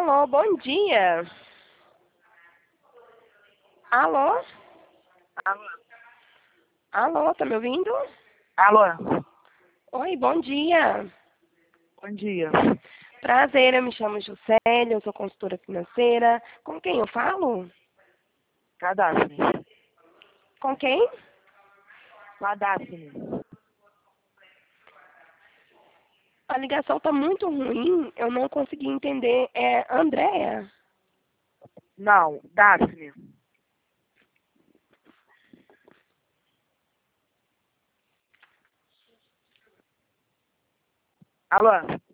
Alô, bom dia. Alô? Alô? Alô, tá me ouvindo? Alô? Oi, bom dia. Bom dia. Prazer, eu me chamo Juscelia, eu sou consultora financeira. Com quem eu falo? Cadastre. Com quem? Cadastre. A ligação tá muito ruim, eu não consegui entender. É Andréia? Não, Daphne. Alô?